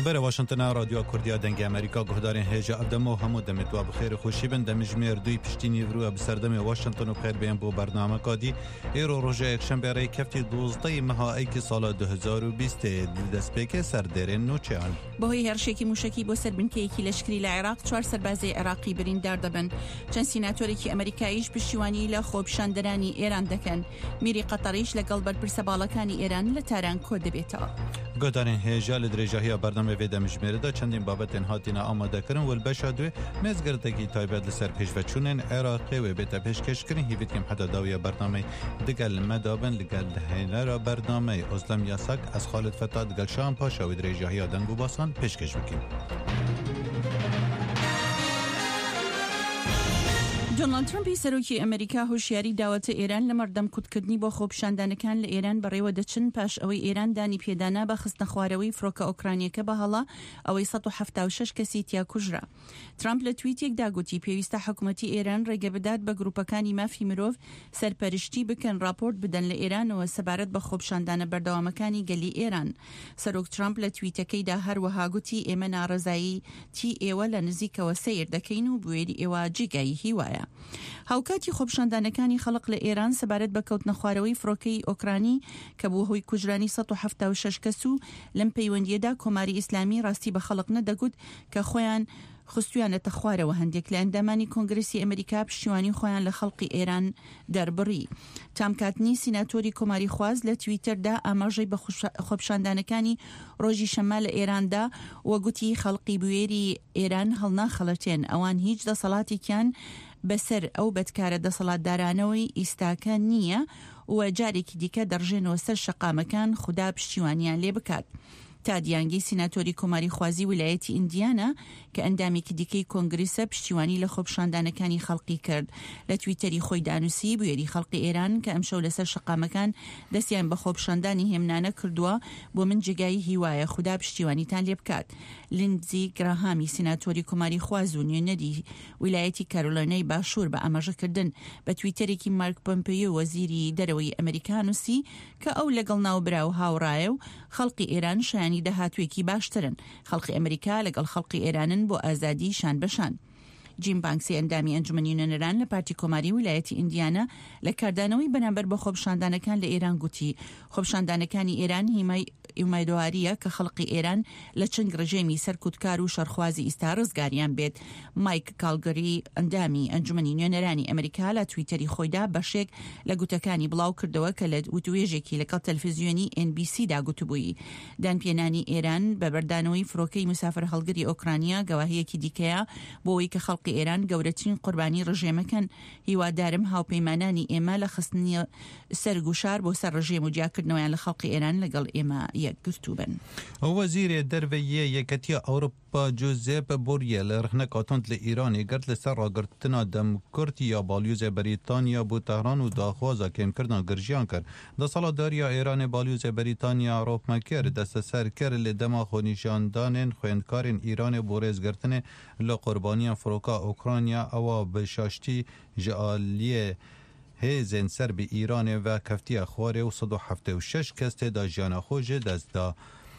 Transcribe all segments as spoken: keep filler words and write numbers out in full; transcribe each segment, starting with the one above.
رادیوبر واشنگتن رادیو کردیا دنگ امریکا گهدارین هجا ابدمو همو دمت و بخیر خوشی بند مجمر دوی پشتینی رو بسردم واشنگتن و بخیر بین بو برنامه کادی ایرو روزه یکشنبه ری کفتی دوزده ماه ایک سال دو هزار و بیست دست پیک سردرین نوچهان باهی هر شکی موشکی با سربنکه یکی لشکری لعراق چهار سربازی عراقی برین دردبن چند سیناتوری که امریکاییش پشتیوانی لخوب شاندرانی ایران دکن میری قطریش لقلب البرسبالکانی ایران لتاران کد بیتا گهدارین هجا لدرجاهی برنامه ویدم جمهوری دا چندین بابت هاتینا آماده کرن و البشادوی مزگردگی تایبت لسر پیش و چونن عراقی و بیتا پیشکش کرن هیوید کم حدا داوی برنامه دگل مدابن لگل هینر برنامه ازلم یاسک از خالد فتا دگل شام پاشا و درجاهی دنگو باسان پیشکش بکیم. دونالد ترامپی سەرۆکی ئەمریکا هۆشیاری داوەتە ئێران لە مەردەم کوتکردنی بۆ خۆپشاندانەکان لە ئێران بەڕێوە دەچن پاش ئەوەی ئێران دانی پێدانا بە خستنە خوارەوەی فڕۆکە ئۆکرانیەکە بە هەڵا ئەوەی سەد و هەفتاد و شەش کەسی تیا کوژرا. ترامپ لە تویتێکدا گوتی پێویستە حکوومەتی ئێران ڕێگە بدات بە گروپەکانی مافی مرۆڤ سەرپەرشتی بکەن راپۆرت بدەن لە ئێرانەوە سەبارەت بە خۆپشاندانە بەردەوامەکانی گەلی ئێران. سەرۆک ترامپ لە تویتەکەیدا هەروەها گوتی ئێمە ناڕەزایی تی ئێوە لە نزیکەوە سەیر دەکەین و بوێری ئێوە جێگایی هیوایە. هاوکاتی خۆپشاندانەکانی خەڵق لە ئێران سەبارەت بە کەوتنە خوارەوەی فڕۆکەی ئۆکرانی کە بوو هۆی کوژرانی سەد و هەفتاد و شەش کەس و لەم پەیوەندیەدا کۆماری ئیسلامی ڕاستی بە خەڵق نەدەگوت کە خۆیان خستویانەتە خوارەوە هەندێک لە ئەندامانی کۆنگرسی ئەمریکا پشتیوانی خۆیان لە خەڵقی ئێران دەربڕی. تام کاتنی سیناتۆری کۆماری خواز لە تویتەردا ئاماژەی بە خۆپشاندانەکانی ڕۆژی شەمە لە ئێراندا وەگوتی خەڵقی بوێری ئێران هەڵناخەڵەتێن ئەوان هیچ دەسەڵاتێکیان بەسەر ئەو بەدکارە دەسەڵاتدارانەوەی ئیستاکە نییە و جارێکی دیکە دەڕژێنەوە سەر شەقامەکان خوددا پشتیوانیان لێ بکات. تا دیانگەی سیناتۆری کۆماری خوازی ویلایەتی ئیندیانە کە ئەندامێکی دیکەی کۆنگرسە پشتیوانی لە خۆپشاندانەکانی خەڵقی کرد لە تویتەری خۆی دانووسی بوێری خەڵقی ئێران کە ئەمشەو لەسەر شەقامەکان دەستیان بە خۆپشاندانی هێمنانە کردووە بۆ من جێگایی هیوایە خوددا پشتیوانیتان لێ بکات. لیندزی گراهامی سیناتۆری کۆماری خواز و نوێنەری ویلایەتی کارۆلینای باشوور بە ئاماژەکردن بە تویتەرێکی مارک پۆمپیۆ وەزیری دەرەوەی ئەمریکا نووسی کە ئەو لەگەڵ ناوبرا و هاوڕایە و خەڵقی ئێران شایانی داهاتوێکی باشترن. خەڵقی ئەمریکا لەگەڵ خەڵقی ئێرانن بۆ ئازادی شان بەشان. جیم بانکسی ئەندامی ئەنجومەنی نوێنەران لە پارتی کۆماری ویلایەتی ئیندیانە لە کاردانەوەی بەرامبەر بە خۆپشاندانەکان لە ئێران گوتی خۆپشاندانەکانی ئێران هیمای ئومێدواریە کە خەڵقی ئێران لە چنگ ڕژێمی سەرکوتکار و شەرخوازی ئیستا ڕزگاریان بێت. مایک کالگەری ئەندامی ئەنجومەنی نوێنەرانی ئەمریکا لە تویتەری خۆیدا بەشێک لە گوتەکانی بڵاو کردەوە کە لە وتوێژێکی لەگەڵ تەلەڤیزیۆنی ئێن بی سی دا گوتبووی. دانپێنانی ئێران بە بەردانەوەی فڕۆکەی مسافر هەڵگری ئۆکرانیا گەواهەیەکی دیکەیە بۆەوەی کە خەڵقی ئێران گەورەترین قوربانی ڕژێمەکەن. هیوادارم هاوپەیمانانی ئێمە لە خستنی سەرگوشار بۆ سەر ڕژێم و جیاکردنەوەیان لە خەڵقی ئێران لەگەڵ ئێمە گرتوبن. وزیر درویه یکتی اوروپا جوزپ بوریل رهنک آتند لإیرانی گرد لسر راگرتنا دمکرتی یا بالیوز بریتانیا بو تهران و داخوازا کم کردن گرژیان کرد. دا سالا داریا ایران بالیوز بریتانیا روپ مکر دست سر کر لدما خونیشاندان خویندکارین ایران بورز گرتن لقربانیان فروکا اوکرانیا او بشاشتی جالیه هیزن سر به ایران و کفتی خواره و صد و هفتاد و شش کست دا جانا خوش دست دا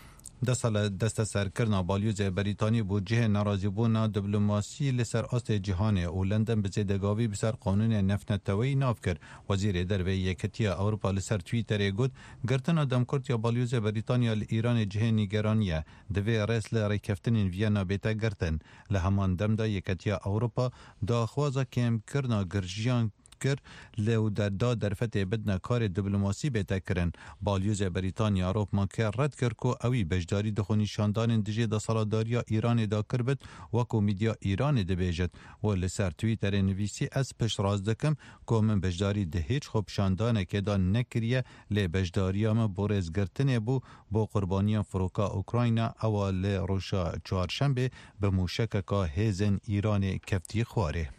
دست دست سرکرنا بالیوز بریتانی بود جه ناراضی بونا دیپلماسی لسر آست جهان و لندن به زدگاوی بسر قانون نفت نتوی ناف کرد. وزیر دروی یکتی اروپا لسر توییتر گفت گرتنا دمکرت یا بالیوز بریتانیا ایران جه نیگرانیه دوی رسل ریکفتن وینا بیتا گرتن لهمان دم دا یکتی اروپا دا خوازا کم کرنا گرژیان کرد لو در دا در فتح بدنا کار دیپلماسی بهتر کرن. بالیوز بریتانیا روپ مانکر رد کرد که اوی بجداری دخونی شاندان دیجی دا سالاداریا ایران دا کربت وکو میدیا ایران دا بیجد و لسر تویتر نویسی از پش راز دکم که من بجداری ده هیچ خوب شاندانه که دا نکریه لی بجداریا ما بورز گرتنه بو با قربانیان فروکا اوکراینا اول روشا چهارشنبه به موشک که هیزن ایران کفتی خواره.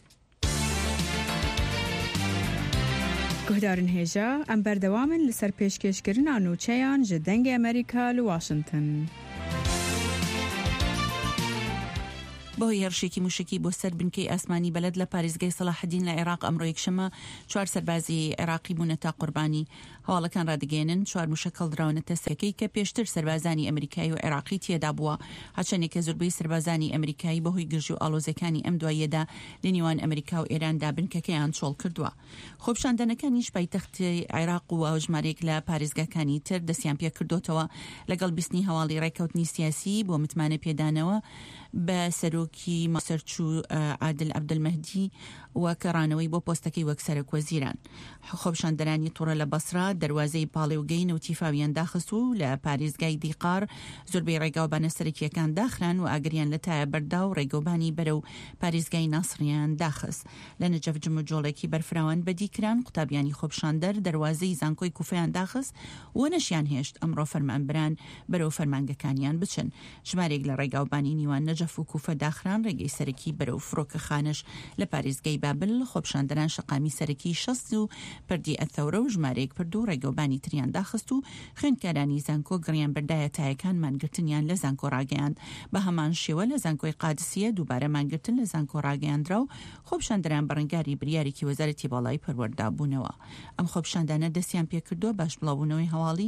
گهدارن هێژا ئەم بەردەوامن لەسەر پێشکەشکردنا نووچەیان ji dengê ئەمریکا لە واشنگتن. بۆ هێرشێکی موشکی بۆ سەر بنکەی ئاسمانی بەلەد لە پارێزگای سەلاحەدین لە عێراق ئەمڕۆ یەکشەمە چوار سەربازی عێراقی بوونە تا قوربانی. هەواڵەکان ڕادگەێنن چوار موشک هەڵدراونەتە سەکەی کە پێشتر سەربازانی ئەمریکایی و عێراقی تێدا بووە، هەرچەندێک کە زۆربەی سەربازانی ئەمریکایی بەهۆی گرژی و ئاڵۆزەکانی ئەم دوایەدا لە نێوان ئەمریکا و ئێراندا بنکەکەیان چۆڵ کردووە. خۆپیشاندنەکانیش پایتەختی عێراق و ژمارەیەک لە پارێزگاکانی تر دەستیان پێ کردوتەوە لەگەڵ بیستنی هەواڵی ڕێکەوتنی سیاسی بۆ متمانە پێدانەوە بە سەرۆکی ماسەرچوو عادل عەبدولمەهدی و کەڕانەوەی بۆ پۆستەکەی وەک سەرۆک وەزیران. خۆپیشاندەرانی تووڕە لە بەسرا دەواازەی پاڵێ و گەین و تیفاویان داخست و لە پارێزگای دیقار زۆربەی ڕێگاوبانە سەرەکیەکان داخران و ئاگریان لە تایە بەردا و ڕێگەوبانی بەرە و پارێزگای ناسریان داخست. لە نەجەف جموجۆڵێکی بەرفراوان بەدیکران قوتابیانی خۆپیشاندەر دەواازەی زانکۆی کوفەیان داخست و نەشیان هێشت ئەمڕۆ فەرمانبران بەرەو فەرمانگەکانیان بچن. ژمارێک لە ڕێگاوبانی نیوان نەجەف و کوفە داخران ڕێگەی سەرەکی بەرەو فڕۆکەخانەش لە پارێزگای بابل. خۆپیشاندەران شەقامی سەرەکی شەست و پردی ئەثەورە و ژمارەیەک پردو ڕێگەوبانی تریان داخست و خوێندکارانی زانکۆ گڕیان بەردایە تایەکان مانگرتنیان لە زانکۆ ڕاگەیاند. بە هەمان شێوە لە زانکۆی قادسیە دووبارە مانگرتن لە زانکۆ ڕاگەیاندرا و خۆپیشاندەران بەڕێنگاری بریارێکی وەزارەتی باڵای پەروەردابوونەوە. ئەم خۆپیشاندانە دەستیان پێکردووە باش بڵاوبوونەوەی هەواڵی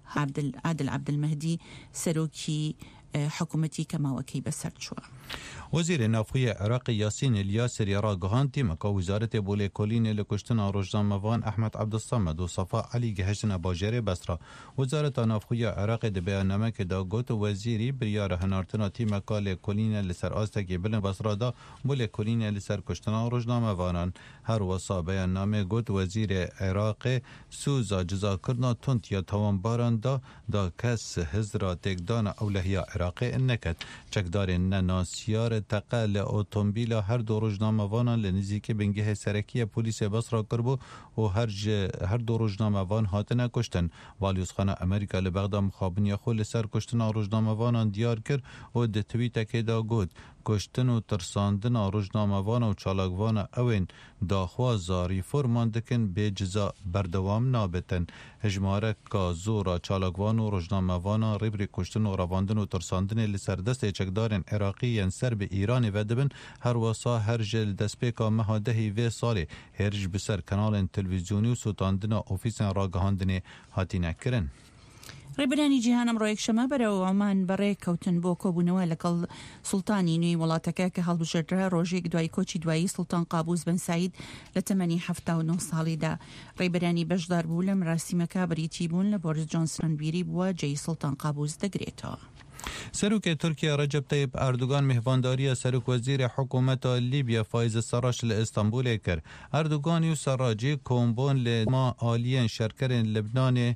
عادل عەبدولمەهدی سەرۆکی حکوومەتی کەماوەکەی بەسەر چووە. وزیر نافوی عراق یاسین الیاسری را گهانتی مکا وزارت بوله کلین لکشتن روزنامه‌وان احمد عبدالصمد و صفا علی گهشتن باجره بسرا. وزارت نافوی عراق د بیاننامه که دا گوت وزیری بریار هنارتنا تیم کال کلین لسر آستگی بلن بسرا دا بوله کلین لسر کشتن روزنامه‌وانان. هر وصا بیاننامه گوت وزیر عراق سوزا جزا کردنا تند یا توانباران دا دا کس هزرا تکدان اولهی عراق نکد چکدار نناسیار تقل اتومبیل هر دو روزنامه‌وان لنزدیکی بنگه سرکی پلیس بصره کربو و هر ج... هر دو روزنامه‌وان هاتن کشتن. والیوسخانه امریکا لبغداد مخابنی خول سر کشتن روزنامه‌وان دیار کرد و د توییت که دا گفت کشتن و ترساندن روزنامه‌وان و چالاکوان اوین داخوازا ریفورمان دکن به جزا بردوام نابتن. هجماره که زورا چالاکوان و روزنامه‌وان ریبری کشتن و رواندن و ترساندن لسر دست چکدارن عراقی ینسر به ایران و دبن هر وسا هر جل دست پیکا مهادهی و سالی هرج بسر کانال تلویزیونی و سوتاندن اوفیسن راگهاندن هاتی نکرن. ڕێبەرانی جیهان ئەمڕۆ یەکشەمە بەرەو ئەڵمان بەڕێ کەوتن بۆ کۆبوونەوە لەگەڵ سوڵتانی نوێی وڵاتەکە کە هەڵبژێردرا ڕۆژێک دوای کۆچی دوایی سوڵتان قابوس بن سعید لە تەمەنی هەفتە و نۆ ساڵیدا. ڕێبەرانی بەشدار بوو لە مراسیمەکە بریتی بوون لە بۆریس جۆنسن بیری بووە جێی سوڵتان قابوس دەگرێتەوە. سروک ترکیه رجب طیب اردوغان مهوانداری سروک وزیر حکومت لیبیا فایز سراج لاستانبول کرد. اردوغان و سراجی کومبون لما آلین شرکرین لبنان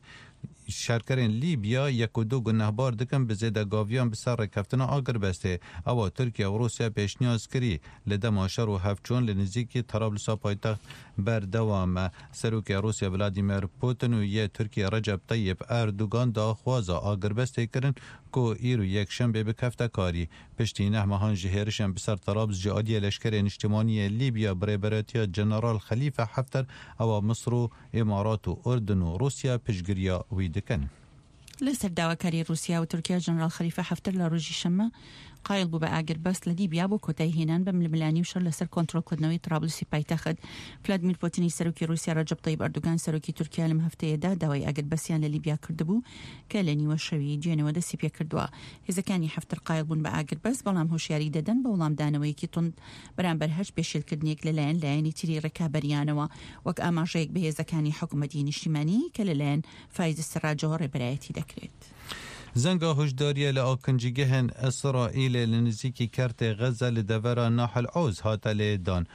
شرکرین لیبیا یک و دو گنهبار دکن به زیده گاویان به سر رکفتن آگر بسته. اما ترکیه و روسیه پیشنیاز کری لدماشر و هفچون لنزیکی طرابلس پایتخت بر دوام. سروک روسیه ولادیمیر پوتین و یه ترکیه رجب طیب اردوغان دا خوازا آگر بسته کرن که ایرو یک شنبه بکفته کاری. پشتی نه ماهان جهرشن به سر طرابلس جعالی لشکر اجتماعی لیبیا بربرتی جنرال خلیفه حفتر او مصر و امارات و اردن و روسیه پشگریا ویدکن. لەسەر داواکاری رووسیا و تورکیا ژەنەرال خەلیفە حەفتەر لە ڕۆژی شەمە قایل بوو بە ئاگر بەست لە لیبیا بۆ کۆتایی هێنان بە ململانی و شەڕ لەسەر کۆنتڕۆڵکردنەوەی طرابلسی پایتەخت. ڤلادیمیر پوتینی سەرۆکی رووسیا ڕەجەب طەیب ئەردوغان سەرۆکی تورکیا لەم هەفتەیەدا داوای ئاگر بەستیان لە لیبیا کردبوو کە لە نیوە شەوی دوێنەوە دەستی پێ کردووە. هێزەکانی حەفتەر قایل بوون بە ئاگر بەست بەڵام هۆشیاری دەدەن بە وەڵامدانەوەیەکی تند بەرامبەر هەرچ پێشێلکردنێک لەلایەن لایەنی تری ڕێکابەریانەوە وەک ئاماژەیەک بە هێزەکانی حکوومەتی نیشتیمانی کە لەلایەن فایز سەراجەوە ڕێبەرایەتی دەکرێت. زنگا هشداریه لآکنجیگهن اسرائیل لنزیکی کرت غزه لدورا ناحل عوز هاتا لیدان.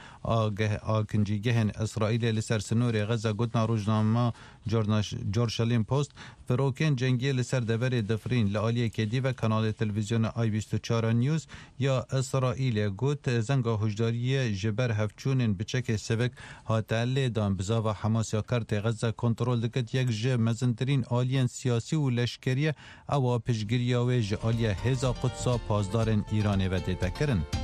آکنجیگهن اسرائیل لسر سنور غزه گوتنا روزنامه جورشالیم پوست فروکن جنگی لسر دور دفرین لآلیه کدی و کانال تلویزیون آی بیست و چهار نیوز یا اسرائیل گوت زنگا هشداریه جبر هفچونن بچک سوک هاتا لیدان بزا و حماس یا کرت غزه کنترول دکت یک جه مزنترین آلیان سیاسی و لشکریه او پیشگیری و جعالی هزا قدسا پاسدارن ایران و دیده کرن.